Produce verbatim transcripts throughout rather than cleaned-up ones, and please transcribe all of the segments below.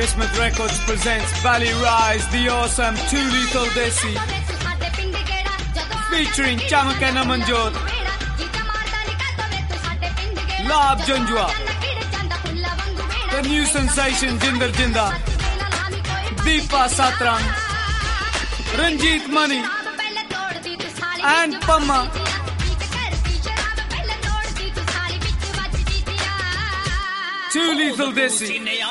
Kismet Records presents Valley Rise, the awesome Too Lethal Desi, featuring Chamak and Amanjot, Lab Janjua, the new sensation Jinder Jinda, Deepa Satrang, Ranjit Mani, and Pamma. Too Lethal Desi.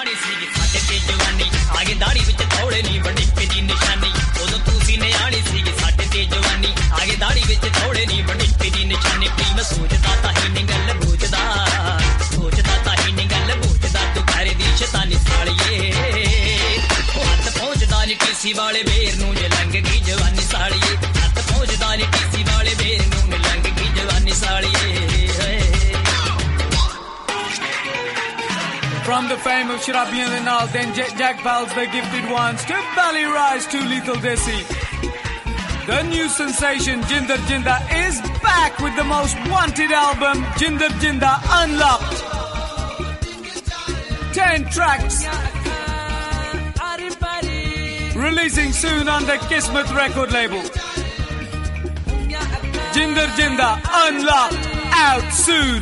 आगे दाढ़ी विच थोड़े नहीं बड़ी तेरी निशानी ओदो तू सीने आनी सी साडे ते जवानी आगे दाढ़ी विच थोड़े नहीं बड़ी तेरी निशानी पी मैं सोचदा ता ही नहीं गल बूझदा सोचदा ता ही नहीं गल बूझदा तू करे दी शैतानी सालिए ओ हथ पहुंचदा नहीं टीसी वाले बेर नू जे लंघ गई जवानी सालिए हथ पहुंचदा नहीं टीसी वाले बेर नू लंघ गई जवानी सालिए From the fame of Shirabi and the Nal, then Jet Jack Pals, the gifted ones, to Valley Rise, Too Lethal Desi. The new sensation Jinder Jinda is back with the most wanted album, Jinder Jinda Unlocked. Ten tracks. Releasing soon on the Kismet record label. Jinder Jinda Unlocked, out soon.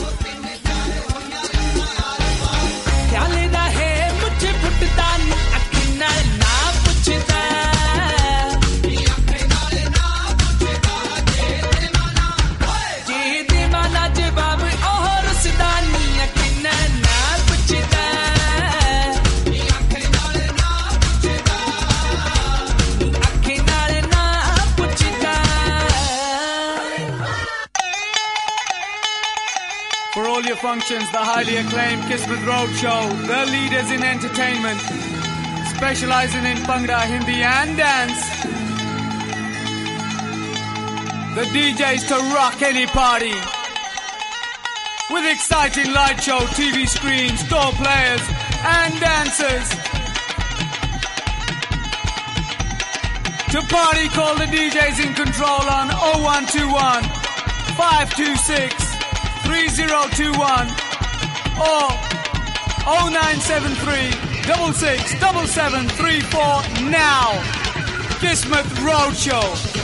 ख्यालेदा है मुझे फुटदा अखी नाल ना पुछदा जे दे माना जवाब और उसदा नी अखी नाल ना पुछदा अखी नाल ना पुछदा. For all your functions, the highly acclaimed Kismet Roadshow, the leaders in entertainment, specializing in Bhangra, Hindi and dance. The D Js to rock any party. With exciting light show, T V screens, door players and dancers. To party, call the D Js in control on oh one two one, five two six, three zero two one or oh nine seven three, six six seven seven three four now. Kismet Roadshow.